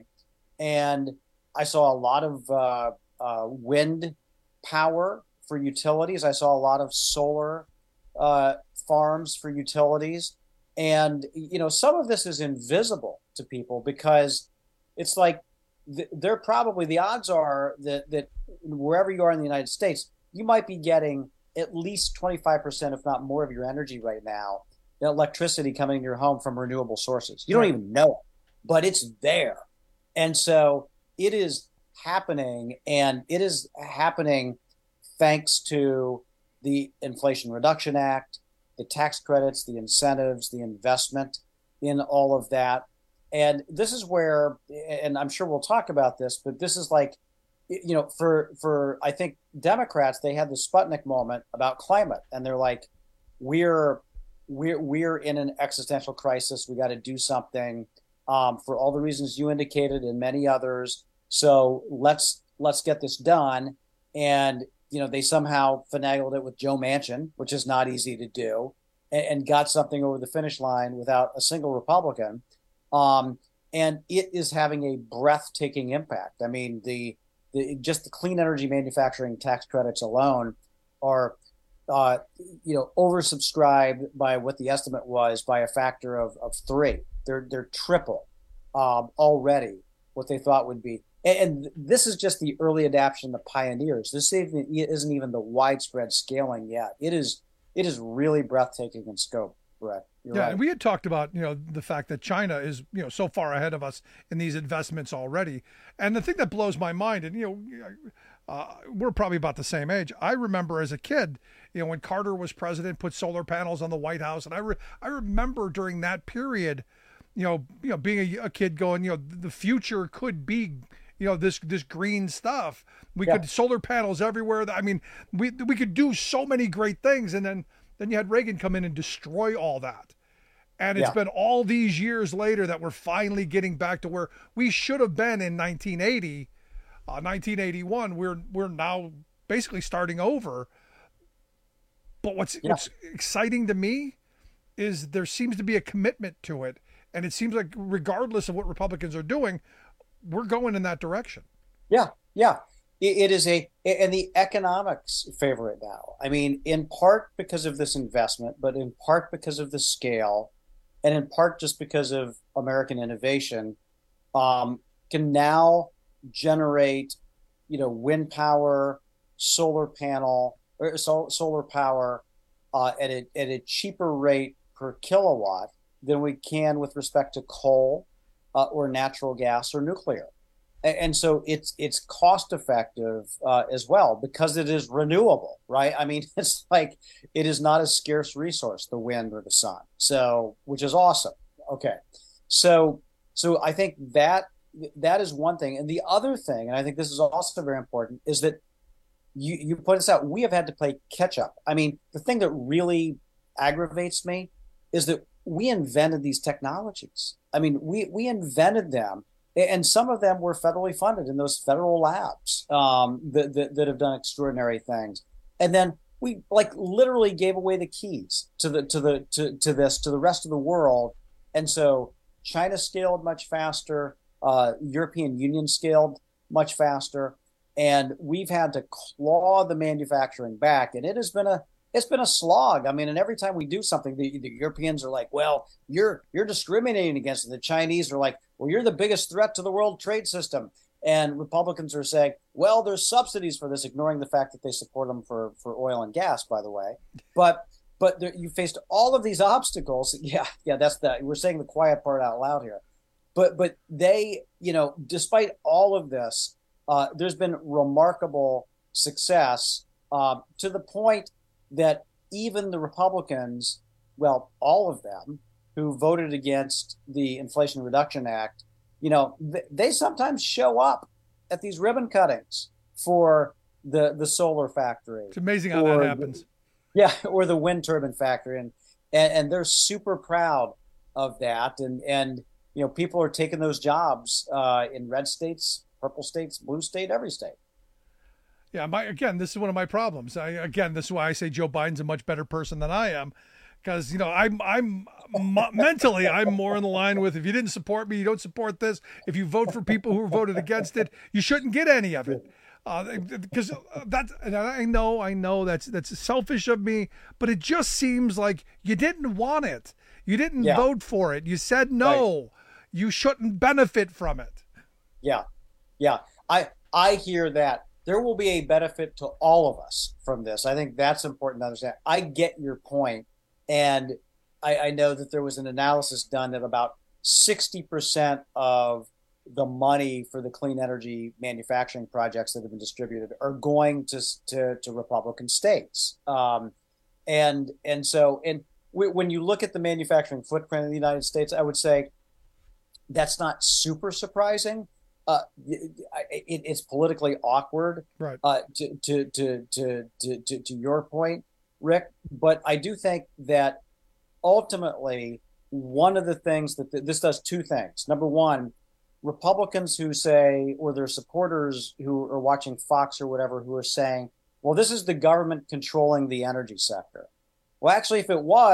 And I saw a lot of uh, uh, wind power for utilities. I saw a lot of solar uh, farms for utilities, and you know some of this is invisible to people because it's like th- they're probably the odds are that that wherever you are in the United States, you might be getting at least twenty-five percent, if not more, of your energy right now, the electricity coming to your home from renewable sources. You don't even know it, but it's there. And so it is happening, and it is happening thanks to the Inflation Reduction Act, the tax credits, the incentives, the investment in all of that. And this is where, and I'm sure we'll talk about this, but this is like, you know, for, for I think Democrats, they had the Sputnik moment about climate, and they're like, we're we're we're in an existential crisis. We got to do something um, for all the reasons you indicated and many others. So let's let's get this done. And you know, they somehow finagled it with Joe Manchin, which is not easy to do, and, and got something over the finish line without a single Republican. Um, and it is having a breathtaking impact. I mean, the, the just the clean energy manufacturing tax credits alone are, uh, you know, oversubscribed by what the estimate was by a factor of, of three. They're they're triple um, already what they thought would be. And, and this is just the early adoption, the pioneers. This isn't, isn't even the widespread scaling yet. It is it is really breathtaking in scope, Brett. You're yeah, right. And we had talked about, you know, the fact that China is, you know, so far ahead of us in these investments already. And the thing that blows my mind, and, you know, uh, we're probably about the same age. I remember as a kid, you know, when Carter was president, put solar panels on the White House. And I, re- I remember during that period, you know, you know, being a, a kid going, you know, the future could be, you know, this this green stuff. We Yeah. could solar panels everywhere. I mean, we we could do so many great things. And then then you had Reagan come in and destroy all that. And it's Yeah. been all these years later that we're finally getting back to where we should have been in nineteen eighty, uh, nineteen eighty-one. We're we're now basically starting over. But what's Yeah. what's exciting to me is there seems to be a commitment to it. And it seems like regardless of what Republicans are doing, we're going in that direction. Yeah, yeah. It, it is a, and the economics favor it now. I mean, in part because of this investment, but in part because of the scale, and in part just because of American innovation, um, can now generate, you know, wind power, solar panel, or sol- solar power uh, at a at a cheaper rate per kilowatt than we can with respect to coal uh, or natural gas or nuclear. And, and so it's it's cost effective uh, as well because it is renewable, right? I mean, it's like it is not a scarce resource, the wind or the sun. So, which is awesome. Okay. So, so I think that that is one thing. And the other thing, and I think this is also very important, is that you, you point this out, we have had to play catch up. I mean, the thing that really aggravates me is that we invented these technologies. I mean, we we invented them, and some of them were federally funded in those federal labs um, that, that that have done extraordinary things. And then we like literally gave away the keys to the to the to, to this to the rest of the world. And so China scaled much faster, uh, European Union scaled much faster, and we've had to claw the manufacturing back. And it has been a It's been a slog. I mean, and every time we do something, the, the Europeans are like, well, you're you're discriminating against it. The Chinese are like, well, you're the biggest threat to the world trade system. And Republicans are saying, well, there's subsidies for this, ignoring the fact that they support them for, for oil and gas, by the way. But but there, you faced all of these obstacles. Yeah, yeah, that's the, we're saying the quiet part out loud here. But, but they, you know, despite all of this, uh, there's been remarkable success uh, to the point that even the Republicans, well, all of them who voted against the Inflation Reduction Act, you know, th- they sometimes show up at these ribbon cuttings for the the solar factory. It's amazing how that happens. The, yeah, or the wind turbine factory, and, and and they're super proud of that. And and you know, people are taking those jobs uh, in red states, purple states, blue state, every state. Yeah, my again, this is one of my problems. I, again, this is why I say Joe Biden's a much better person than I am, because you know I'm I'm m- mentally I'm more in the line with if you didn't support me, you don't support this. If you vote for people who voted against it, you shouldn't get any of it. Because uh, that's and I know I know that's that's selfish of me, but it just seems like you didn't want it. You didn't Yeah. vote for it. You said no. Right. You shouldn't benefit from it. Yeah, yeah. I I hear that. There will be a benefit to all of us from this. I think that's important to understand. I get your point. And I, I know that there was an analysis done that about sixty percent of the money for the clean energy manufacturing projects that have been distributed are going to to, to Republican states. Um, and and so and w- when you look at the manufacturing footprint of the United States, I would say that's not super surprising. Uh, it, it, it's politically awkward, right? Uh, to, to, to, to, to, to, to your point, Rick. But I do think that ultimately one of the things that th- this does two things. Number one, Republicans who say, or their supporters who are watching Fox or whatever, who are saying, well, this is the government controlling the energy sector. Well, actually, if it was,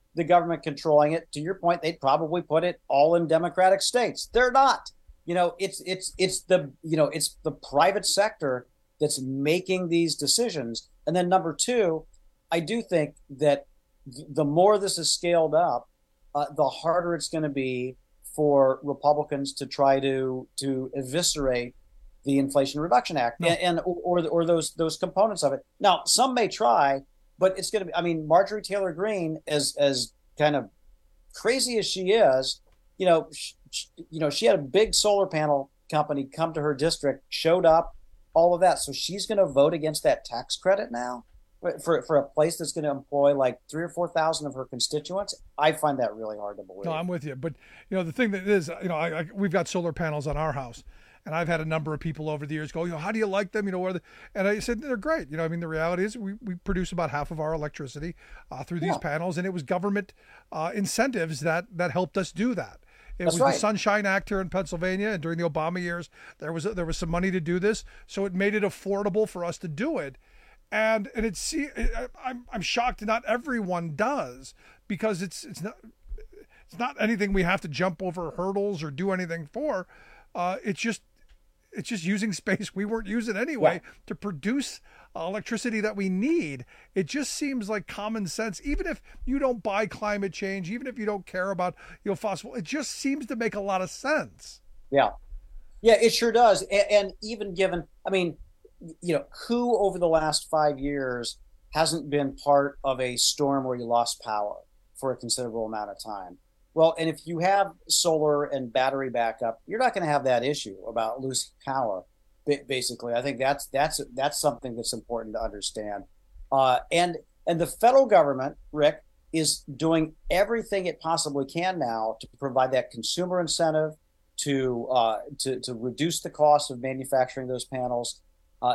the government controlling it, to your point, they'd probably put it all in Democratic states. They're not. You know, it's it's it's the you know it's the private sector that's making these decisions. And then number two, I do think that the more this is scaled up, uh, the harder it's going to be for Republicans to try to to eviscerate the Inflation Reduction Act no. and, and or or those those components of it. Now, some may try, but it's going to be. I mean, Marjorie Taylor Greene, as as kind of crazy as she is, you know, she, you know, she had a big solar panel company come to her district, showed up, all of that. So she's going to vote against that tax credit now for for a place that's going to employ like three or four thousand of her constituents. I find that really hard to believe. No, I'm with you. But you know, the thing that is, you know, I, I, we've got solar panels on our house, and I've had a number of people over the years go, you know, how do you like them? You know, where the, and I said they're great. You know, I mean, the reality is we, we produce about half of our electricity uh, through these yeah. panels, and it was government uh, incentives that that helped us do that. It That's was right. the Sunshine Act here in Pennsylvania, and during the Obama years, there was there was some money to do this, so it made it affordable for us to do it. And and it's I'm I'm shocked not everyone does, because it's it's not it's not anything we have to jump over hurdles or do anything for. Uh, it's just it's just using space we weren't using anyway yeah. to produce electricity that we need. It just seems like common sense, even if you don't buy climate change, even if you don't care about, you know, fossil, it just seems to make a lot of sense. Yeah. Yeah, it sure does. And, and even given, I mean, you know, who over the last five years hasn't been part of a storm where you lost power for a considerable amount of time? Well, and if you have solar and battery backup, you're not going to have that issue about losing power. Basically, I think that's that's that's something that's important to understand. Uh, and and the federal government, Rick, is doing everything it possibly can now to provide that consumer incentive to uh, to to reduce the cost of manufacturing those panels, uh,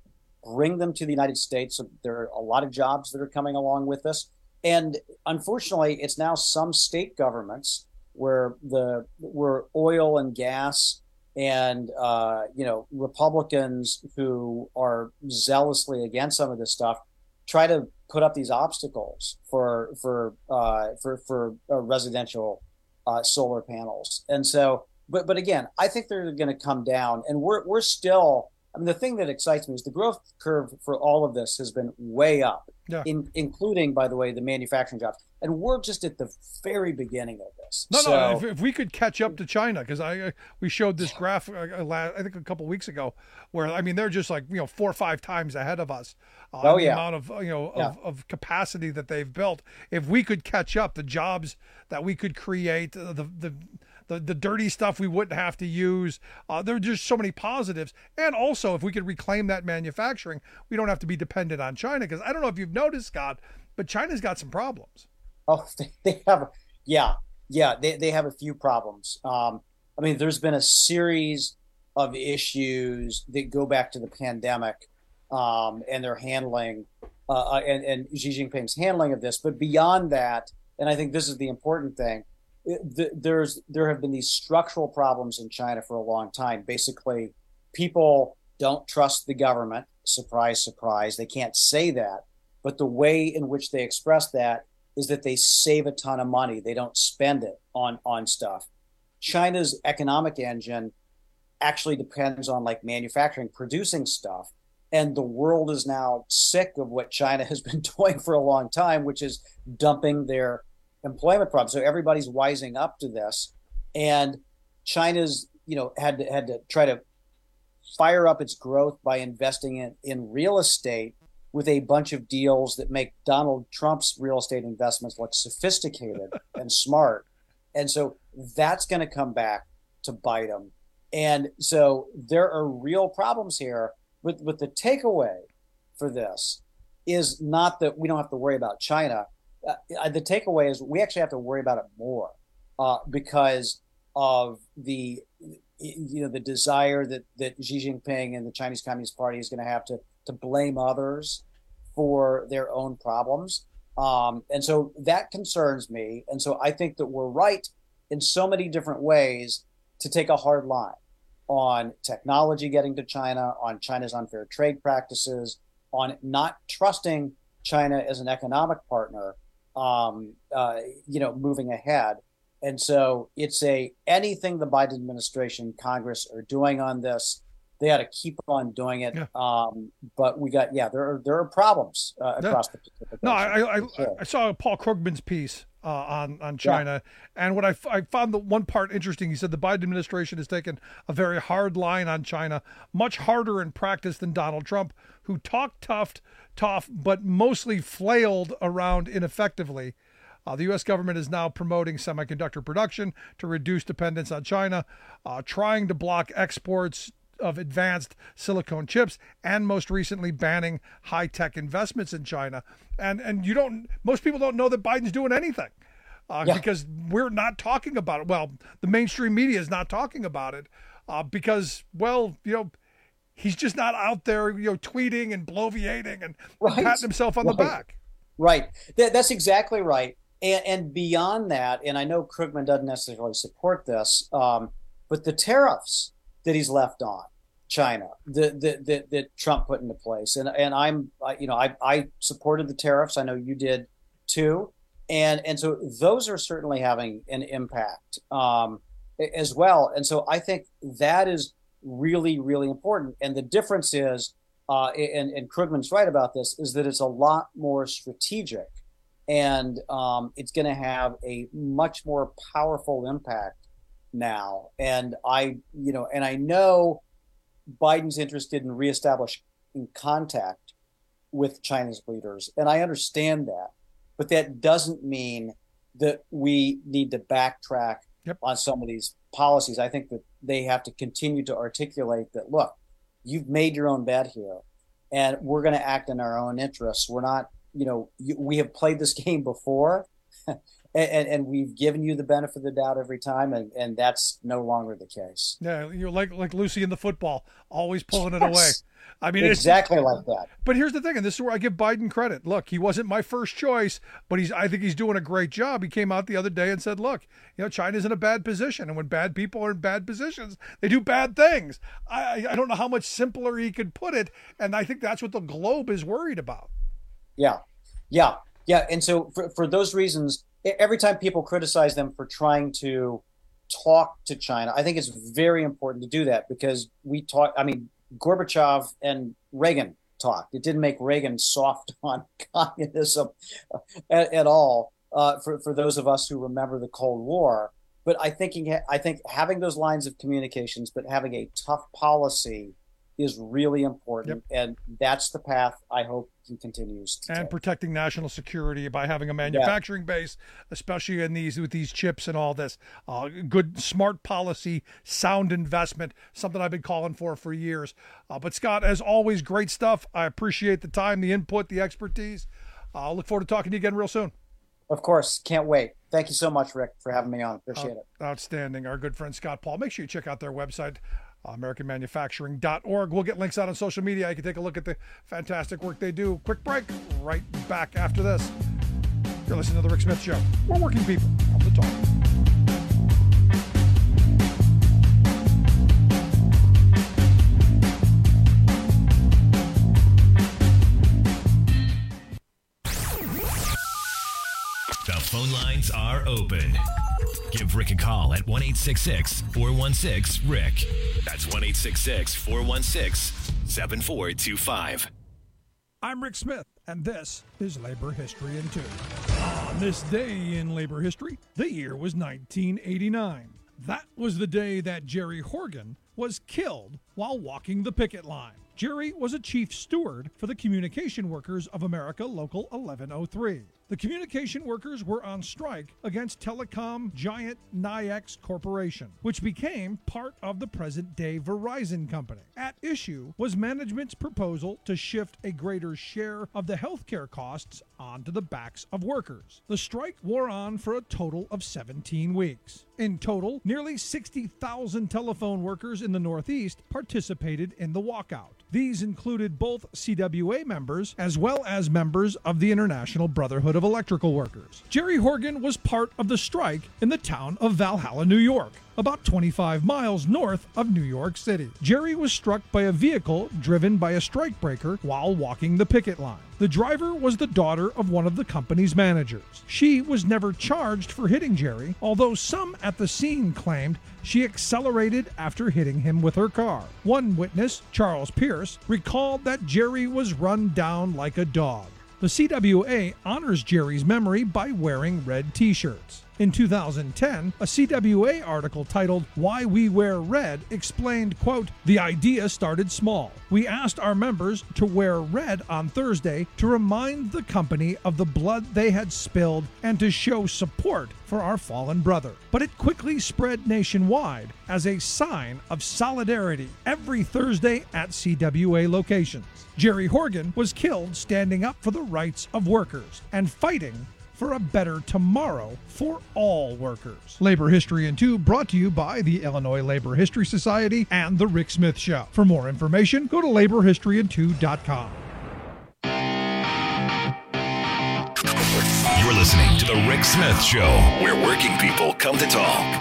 bring them to the United States. So there are a lot of jobs that are coming along with this. And unfortunately, it's now some state governments where the where oil and gas and uh, you know, Republicans who are zealously against some of this stuff try to put up these obstacles for for uh, for for uh, residential uh, solar panels. And so, but but again, I think they're going to come down, and we're we're still. I mean, the thing that excites me is the growth curve for all of this has been way up, yeah. in, including, by the way, the manufacturing jobs. And we're just at the very beginning of this. No, so, no, if, if we could catch up to China, because I we showed this graph, uh, I think a couple of weeks ago, where, I mean, they're just like, you know, four or five times ahead of us. Uh, oh, the yeah. amount of, you know, yeah. of, of capacity that they've built. If we could catch up, the jobs that we could create, uh, the the The, the dirty stuff we wouldn't have to use. Uh, there are just so many positives. And also, if we could reclaim that manufacturing, we don't have to be dependent on China. Because I don't know if you've noticed, Scott, but China's got some problems. Oh, they have. Yeah, yeah, they, they have a few problems. Um, I mean, there's been a series of issues that go back to the pandemic um, and their handling uh, and, and Xi Jinping's handling of this. But beyond that, and I think this is the important thing, There's there have been these structural problems in China for a long time. Basically, people don't trust the government. Surprise, surprise. They can't say that. But the way in which they express that is that they save a ton of money. They don't spend it on, on stuff. China's economic engine actually depends on like manufacturing, producing stuff. And the world is now sick of what China has been doing for a long time, which is dumping their employment problems. So everybody's wising up to this, and China's, you know, had to had to try to fire up its growth by investing in, in real estate with a bunch of deals that make Donald Trump's real estate investments look sophisticated and smart. And so that's going to come back to bite them. And so there are real problems here. But, but the takeaway for this is not that we don't have to worry about China. Uh, the takeaway is we actually have to worry about it more uh, because of the, you know, the desire that, that Xi Jinping and the Chinese Communist Party is going to have to to blame others for their own problems. Um, and so that concerns me. And so I think that we're right in so many different ways to take a hard line on technology getting to China, on China's unfair trade practices, on not trusting China as an economic partner. um, uh, you know, moving ahead. And so it's a anything the Biden administration, Congress are doing on this, they ought to keep on doing it. Yeah. Um, but we got, yeah, there are there are problems uh, across the Pacific. No, I I, sure. I saw Paul Krugman's piece uh, on on China, yeah. and what I, I found the one part interesting. He said the Biden administration has taken a very hard line on China, much harder in practice than Donald Trump, who talked tough, tough, but mostly flailed around ineffectively. Uh, the U S government is now promoting semiconductor production to reduce dependence on China, uh, trying to block exports of advanced silicone chips, and most recently banning high-tech investments in China. And and you don't, most people don't know that Biden's doing anything uh, yeah. because we're not talking about it. Well, the mainstream media is not talking about it uh, because, well, you know, he's just not out there, you know, tweeting and bloviating and right. patting himself on right. the back. Right. That, that's exactly right. And, and beyond that, and I know Krugman doesn't necessarily support this, um, but the tariffs that he's left on China, that the, the, that Trump put into place, and and I'm, you know, I I supported the tariffs. I know you did too, and and so those are certainly having an impact um, as well. And so I think that is really really important. And the difference is, uh, and and Krugman's right about this, is that it's a lot more strategic. And um, it's going to have a much more powerful impact now. And I, you know, and I know Biden's interested in reestablishing contact with China's leaders, and I understand that. But that doesn't mean that we need to backtrack yep. on some of these policies. I think that they have to continue to articulate that, look, you've made your own bed here, and we're going to act in our own interests. We're not. You know, you, we have played this game before, and, and, and we've given you the benefit of the doubt every time, and, and that's no longer the case. Yeah, you're like like Lucy in the football, always pulling it yes. away. I mean, exactly it's, like that. But here's the thing, and this is where I give Biden credit. Look, he wasn't my first choice, but he's I think he's doing a great job. He came out the other day and said, look, you know, China's in a bad position, and when bad people are in bad positions, they do bad things. I I don't know how much simpler he could put it, and I think that's what the Globe is worried about. Yeah, yeah, yeah. And so for, for those reasons, every time people criticize them for trying to talk to China, I think it's very important to do that because we talk, I mean, Gorbachev and Reagan talked. It didn't make Reagan soft on communism at, at all uh, for, for those of us who remember the Cold War. But I think, I think having those lines of communications, but having a tough policy is really important, yep. and that's the path I hope he continues to and take. Protecting national security by having a manufacturing yeah. base, especially in these with these chips and all this. Uh, good, smart policy, sound investment, something I've been calling for for years. Uh, but Scott, as always, great stuff. I appreciate the time, the input, the expertise. I uh, look forward to talking to you again real soon. Of course, can't wait. Thank you so much, Rick, for having me on. Appreciate uh, it. Outstanding. Our good friend Scott Paul. Make sure you check out their website. American Manufacturing dot org. We'll get links out on social media. You can take a look at the fantastic work they do. Quick break. Right back after this. You're listening to The Rick Smith Show. We're working people on the talk. The phone lines are open. Give Rick a call at one eight six six, four one six, Rick. That's one eight six six, four one six, seven four two five. I'm Rick Smith, and this is Labor History in Two. On this day in labor history, the year was nineteen eighty-nine. That was the day that Jerry Horgan was killed while walking the picket line. Jerry was a chief steward for the Communication Workers of America Local eleven oh three. The communication workers were on strike against telecom giant Nayax Corporation, which became part of the present-day Verizon company. At issue was management's proposal to shift a greater share of the healthcare costs onto the backs of workers. The strike wore on for a total of seventeen weeks. In total, nearly sixty thousand telephone workers in the Northeast participated in the walkout. These included both C W A members as well as members of the International Brotherhood of Electrical Workers. Jerry Horgan was part of the strike in the town of Valhalla, New York, about twenty-five miles north of New York City. Jerry was struck by a vehicle driven by a strikebreaker while walking the picket line. The driver was the daughter of one of the company's managers. She was never charged for hitting Jerry, although some at the scene claimed she accelerated after hitting him with her car. One witness, Charles Pierce, recalled that Jerry was run down like a dog. The C W A honors Jerry's memory by wearing red t-shirts. In two thousand ten, a C W A article titled "Why We Wear Red" explained, quote, "The idea started small. We asked our members to wear red on Thursday to remind the company of the blood they had spilled and to show support for our fallen brother. But it quickly spread nationwide as a sign of solidarity every Thursday at C W A locations. Jerry Horgan was killed standing up for the rights of workers and fighting for a better tomorrow for all workers." Labor History in Two brought to you by the Illinois Labor History Society and The Rick Smith Show. For more information, go to labor history in two dot com. You're listening to The Rick Smith Show, where working people come to talk.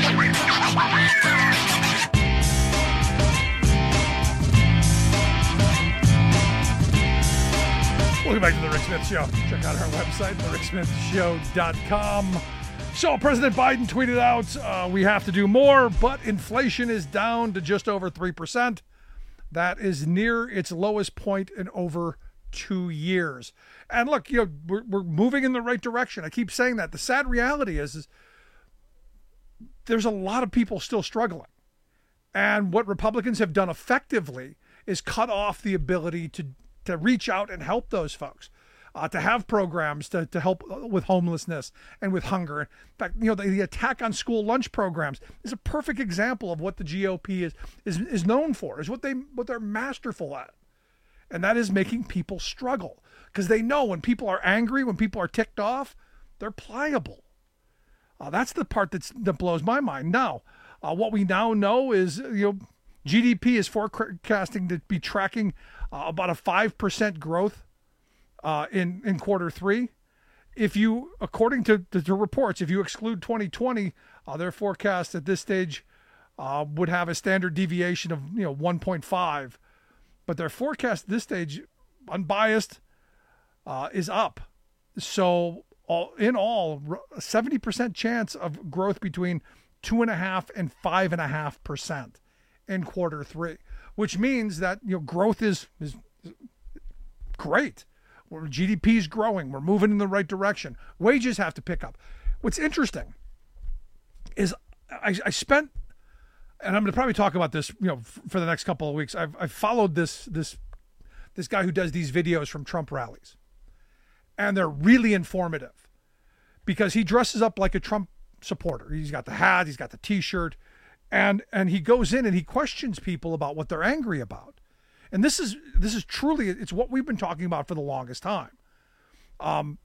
Welcome back to The Rick Smith Show. Check out our website, the rick smith show dot com. So President Biden tweeted out, uh, we have to do more, but inflation is down to just over three percent. That is near its lowest point in over two years. And look, you know, we're, we're moving in the right direction. I keep saying that. The sad reality is, is there's a lot of people still struggling. And what Republicans have done effectively is cut off the ability to to reach out and help those folks, uh, to have programs to, to help with homelessness and with hunger. In fact, you know, the, the attack on school lunch programs is a perfect example of what the G O P is, is, is known for, is what, they, what they're masterful at. And that is making people struggle, because they know when people are angry, when people are ticked off, they're pliable. Uh, that's the part that's, that blows my mind. Now, uh, what we now know is, you know, G D P is forecasting to be tracking uh, about a five percent growth uh, in, in quarter three. If you, according to the reports, if you exclude twenty twenty, uh, their forecast at this stage uh, would have a standard deviation of, you know, one point five. But their forecast at this stage, unbiased, uh, is up. So all, in all, a seventy percent chance of growth between two and a half and five and a half percent in quarter three, which means that, you know, growth is, is great. G D P is growing. We're moving in the right direction. Wages have to pick up. What's interesting is I, I spent, and I'm going to probably talk about this, you know, f- for the next couple of weeks. I've, I've followed this this this guy who does these videos from Trump rallies, and they're really informative because he dresses up like a Trump supporter. He's got the hat, he's got the T-shirt, and and he goes in and he questions people about what they're angry about. And this is this is truly, it's what we've been talking about for the longest time. Um,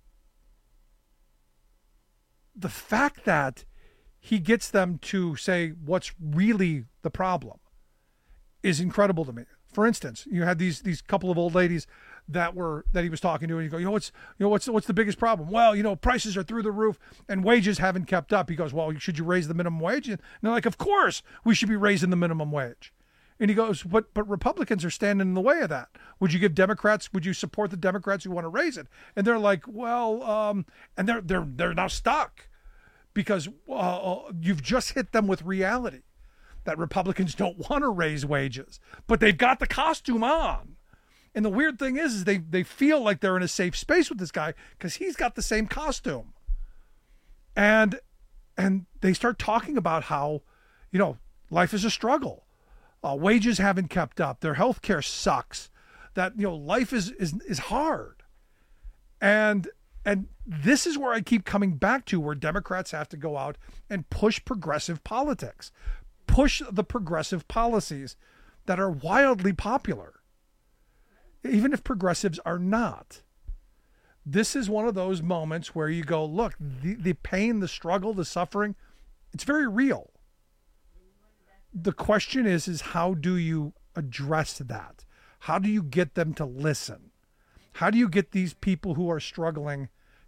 the fact that he gets them to say what's really the problem is incredible to me. For instance, you had these these couple of old ladies that were that he was talking to, and you go, you know, what's you know what's what's the biggest problem? Well, you know, prices are through the roof and wages haven't kept up. He goes, well, should you raise the minimum wage? And they're like, of course we should be raising the minimum wage. And he goes, but but Republicans are standing in the way of that. Would you give Democrats? Would you support the Democrats who want to raise it? And they're like, well, um, and they're they're they're now stuck because uh, you've just hit them with reality that Republicans don't want to raise wages, but they've got the costume on. And the weird thing is, is they they feel like they're in a safe space with this guy because he's got the same costume. And and they start talking about how, you know, life is a struggle. Uh, wages haven't kept up. Their health care sucks. That, you know, life is is is hard. And and this is where I keep coming back to, where Democrats have to go out and push progressive politics, push the progressive policies that are wildly popular, even if progressives are not. This is one of those moments where you go, look, the, the pain, the struggle, the suffering, it's very real. The question is, is how do you address that? How do you get them to listen? How do you get these people who are struggling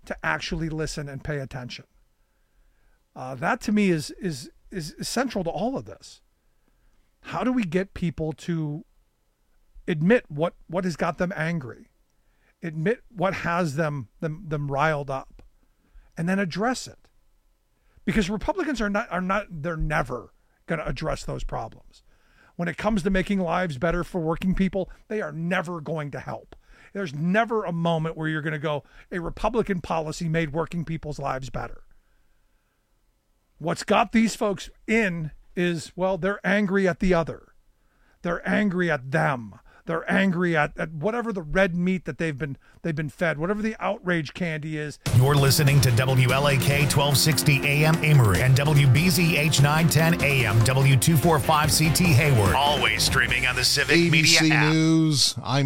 to actually listen and pay attention. Uh, that to me is, is is central to all of this. How do we get people to admit what, what has got them angry, admit what has them, them them riled up, and then address it? Because Republicans are not are not they're never going to address those problems. When it comes to making lives better for working people, they are never going to help. There's never a moment where you're going to go, a Republican policy made working people's lives better. What's got these folks in is, well, they're angry at the other. They're angry at them. They're angry at, at whatever the red meat that they've been they've been fed, whatever the outrage candy is. You're listening to W L A K twelve sixty A M Amory and W B Z H nine ten A M W two forty-five C T Hayward. Always streaming on the Civic A B C Media app. News. I'm